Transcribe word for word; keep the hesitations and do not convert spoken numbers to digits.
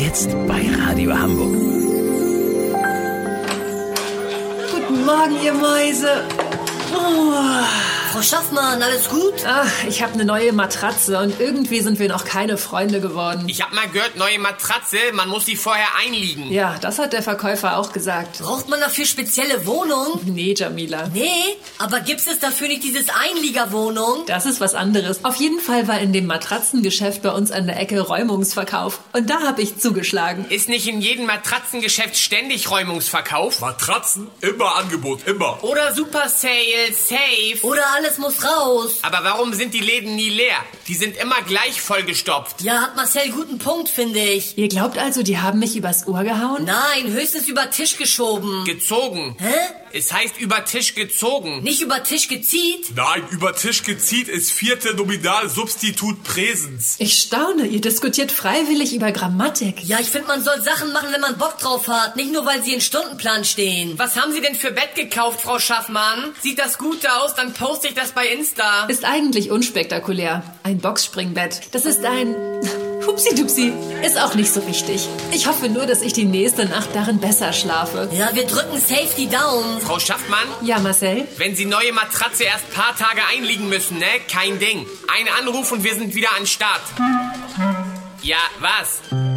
Jetzt bei Radio Hamburg. Guten Morgen, ihr Mäuse. Oh. Frau Schaffmann, alles gut? Ach, ich habe eine neue Matratze und irgendwie sind wir noch keine Freunde geworden. Ich hab mal gehört, neue Matratze, man muss die vorher einliegen. Ja, das hat der Verkäufer auch gesagt. Braucht man dafür spezielle Wohnung? Nee, Jamila. Nee, aber gibt es dafür nicht dieses Einliegerwohnung? Das ist was anderes. Auf jeden Fall war in dem Matratzengeschäft bei uns an der Ecke Räumungsverkauf. Und da habe ich zugeschlagen. Ist nicht in jedem Matratzengeschäft ständig Räumungsverkauf? Matratzen, immer Angebot, immer. Oder Super Sale, Safe. Oder alles muss raus. Aber warum sind die Läden nie leer? Die sind immer gleich vollgestopft. Ja, hat Marcel guten Punkt, finde ich. Ihr glaubt also, die haben mich übers Ohr gehauen? Nein, höchstens über Tisch geschoben. Gezogen. Hä? Es heißt über Tisch gezogen. Nicht über Tisch gezieht? Nein, über Tisch gezieht ist vierte Nominalsubstitut Präsens. Ich staune, ihr diskutiert freiwillig über Grammatik. Ja, ich finde, man soll Sachen machen, wenn man Bock drauf hat. Nicht nur, weil sie in Stundenplan stehen. Was haben Sie denn für Bett gekauft, Frau Schaffmann? Sieht das gut aus? Dann poste ich das bei Insta. Ist eigentlich unspektakulär. Ein Boxspringbett. Das ist ein... Hupsi-dupsi. Ist auch nicht so wichtig. Ich hoffe nur, dass ich die nächste Nacht darin besser schlafe. Ja, wir drücken safe die Daumen. Frau Schaffmann? Ja, Marcel? Wenn Sie neue Matratze erst paar Tage einliegen müssen, ne? Kein Ding. Ein Anruf und wir sind wieder an Start. Ja, was?